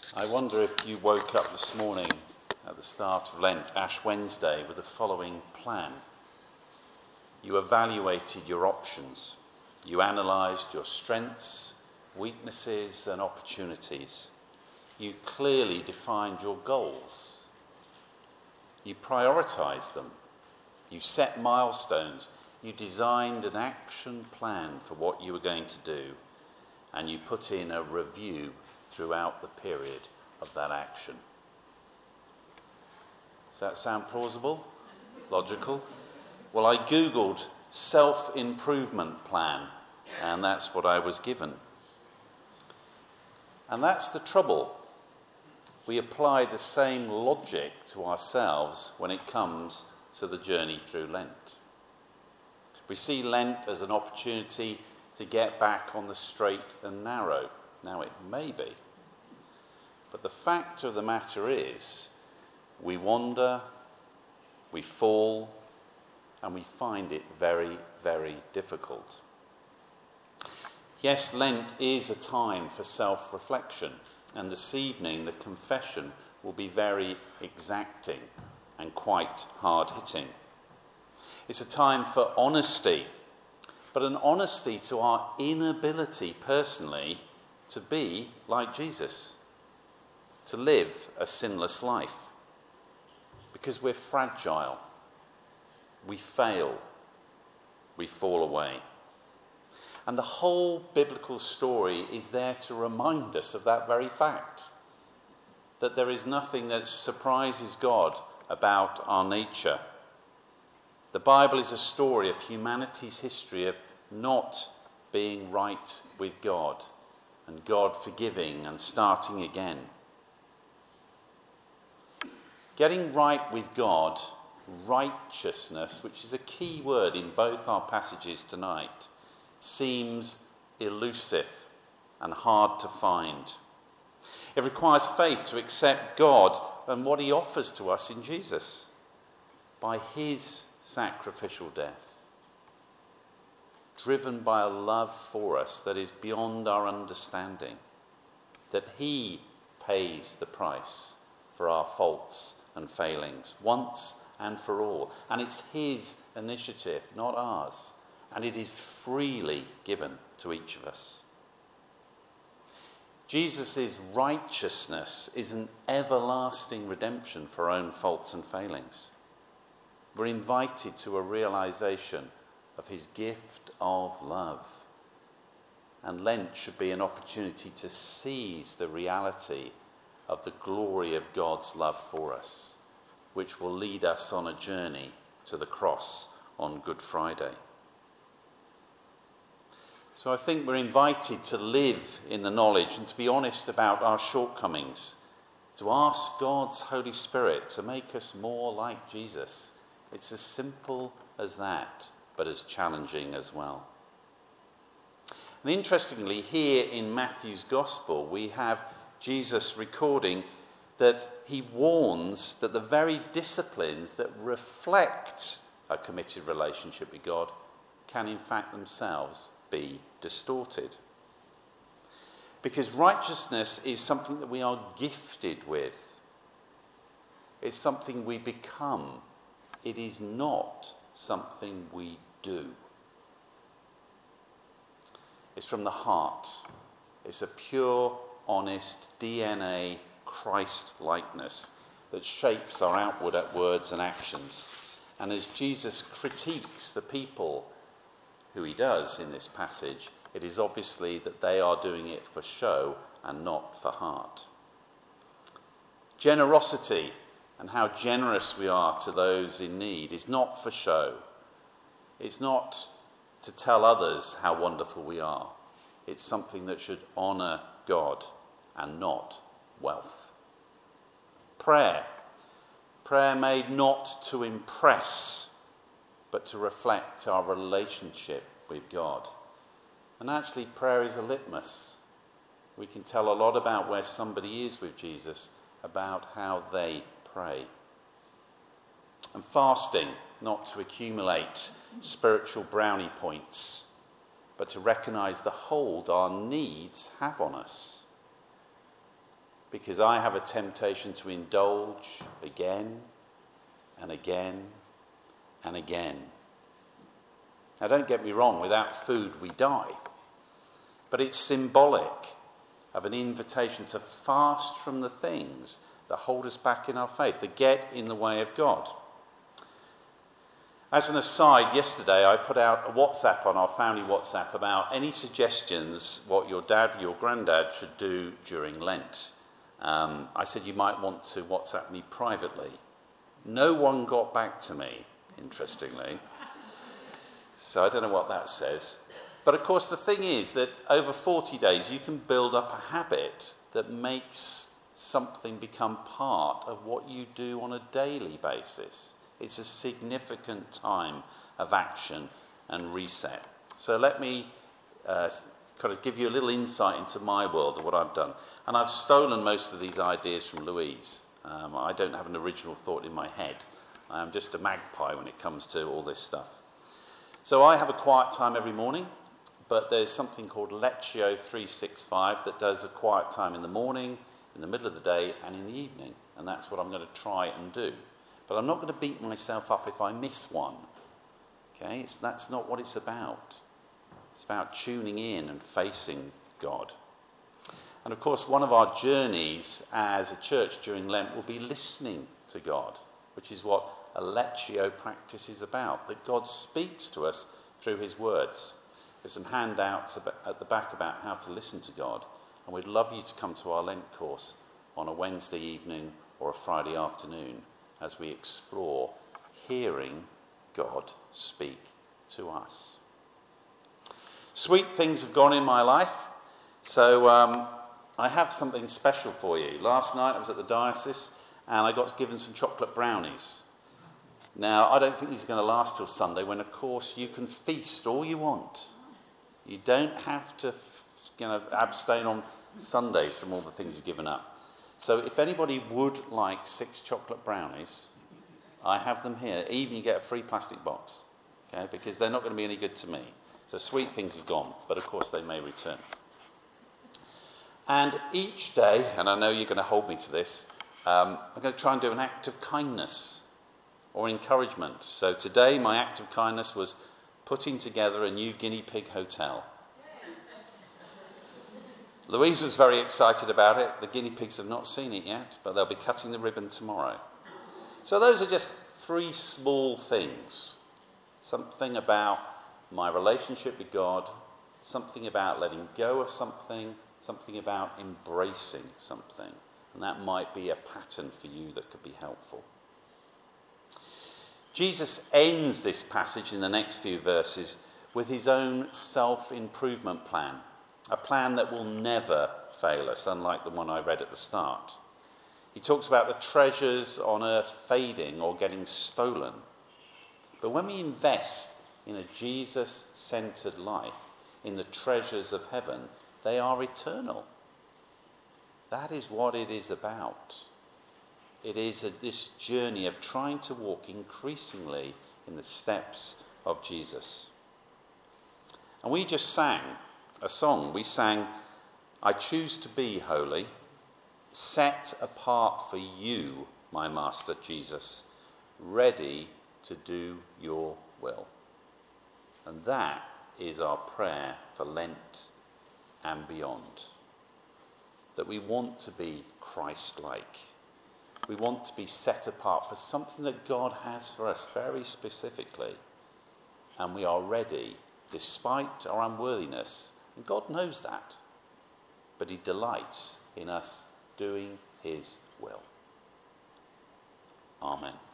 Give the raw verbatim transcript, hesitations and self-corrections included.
I wonder if you woke up this morning at the start of Lent, Ash Wednesday, with the following plan. You evaluated your options. You analysed your strengths, weaknesses and opportunities. You clearly defined your goals. You prioritised them. You set milestones. You designed an action plan for what you were going to do. And you put in a review throughout the period of that action. Does that sound plausible? Logical? Well, I googled self-improvement plan, and that's what I was given. And that's the trouble. We apply the same logic to ourselves when it comes to the journey through Lent. We see Lent as an opportunity to get back on the straight and narrow. Now, it may be. But the fact of the matter is, we wander, we fall, and we find it very, very difficult. Yes, Lent is a time for self-reflection, and this evening the confession will be very exacting and quite hard-hitting. It's a time for honesty, but an honesty to our inability personally to be like Jesus, to live a sinless life, because we're fragile, we fail, we fall away. And the whole biblical story is there to remind us of that very fact, that there is nothing that surprises God about our nature. The Bible is a story of humanity's history of not being right with God, and God forgiving and starting again. Getting right with God, righteousness, which is a key word in both our passages tonight, seems elusive and hard to find. It requires faith to accept God and what he offers to us in Jesus by his sacrificial death, driven by a love for us that is beyond our understanding, that he pays the price for our faults and failings once and for all. And it's his initiative, not ours. And it is freely given to each of us. Jesus' righteousness is an everlasting redemption for our own faults and failings. We're invited to a realization of his gift of love. And Lent should be an opportunity to seize the reality of the glory of God's love for us, which will lead us on a journey to the cross on Good Friday. So I think we're invited to live in the knowledge and to be honest about our shortcomings, to ask God's Holy Spirit to make us more like Jesus. It's as simple as that, but as challenging as well. And interestingly, here in Matthew's Gospel, we have Jesus recording that he warns that the very disciplines that reflect a committed relationship with God can in fact themselves be distorted. Because righteousness is something that we are gifted with. It's something we become. It is not something we do. It's from the heart. It's a pure, honest D N A Christ-likeness that shapes our outward words and actions. And as Jesus critiques the people who he does in this passage, it is obviously that they are doing it for show and not for heart. Generosity and how generous we are to those in need is not for show. It's not to tell others how wonderful we are. It's something that should honour God and not wealth. Prayer. Prayer made not to impress, but to reflect our relationship with God. And actually, prayer is a litmus. We can tell a lot about where somebody is with Jesus, about how they pray. And fasting, not to accumulate spiritual brownie points, but to recognise the hold our needs have on us. because I have a temptation to indulge again and again and again. Now, don't get me wrong, without food we die. But it's symbolic of an invitation to fast from the things that hold us back in our faith, that get in the way of God. As an aside, yesterday I put out a WhatsApp on our family WhatsApp about any suggestions what your dad or your granddad should do during Lent. Um, I said you might want to WhatsApp me privately. No one got back to me, interestingly. So I don't know what that says. But of course the thing is that over forty days you can build up a habit that makes something become part of what you do on a daily basis. It's a significant time of action and reset. So let me uh, kind of give you a little insight into my world of what I've done. And I've stolen most of these ideas from Louise. Um, I don't have an original thought in my head. I am just a magpie when it comes to all this stuff. So I have a quiet time every morning, but there's something called Lectio three sixty-five that does a quiet time in the morning, in the middle of the day, and in the evening. And that's what I'm going to try and do. But I'm not going to beat myself up if I miss one. Okay, it's, that's not what it's about. It's about tuning in and facing God. And of course, one of our journeys as a church during Lent will be listening to God, which is what a Lectio practice is about, that God speaks to us through his words. There's some handouts at the back about how to listen to God, and we'd love you to come to our Lent course on a Wednesday evening or a Friday afternoon as we explore hearing God speak to us. Sweet things have gone in my life, so um, I have something special for you. Last night I was at the diocese and I got given some chocolate brownies. Now, I don't think these are going to last till Sunday, when of course you can feast all you want. You don't have to you know, abstain on Sundays from all the things you've given up. So if anybody would like six chocolate brownies, I have them here. Even you get a free plastic box, okay? Because they're not going to be any good to me. So sweet things have gone, but of course they may return. And each day, and I know you're going to hold me to this, um, I'm going to try and do an act of kindness or encouragement. So today my act of kindness was putting together a new guinea pig hotel. Louise was very excited about it. The guinea pigs have not seen it yet, but they'll be cutting the ribbon tomorrow. So those are just three small things. Something about my relationship with God, something about letting go of something, something about embracing something. And that might be a pattern for you that could be helpful. Jesus ends this passage in the next few verses with his own self-improvement plan. A plan that will never fail us, unlike the one I read at the start. He talks about the treasures on earth fading or getting stolen. But when we invest in a Jesus-centered life, in the treasures of heaven, they are eternal. That is what it is about. It is a, this journey of trying to walk increasingly in the steps of Jesus. And we just sang a song. We sang, I choose to be holy, set apart for you, my Master Jesus, ready to do your will. And that is our prayer for Lent and beyond. That we want to be Christ-like. We want to be set apart for something that God has for us very specifically. And we are ready, despite our unworthiness. And God knows that. But he delights in us doing his will. Amen.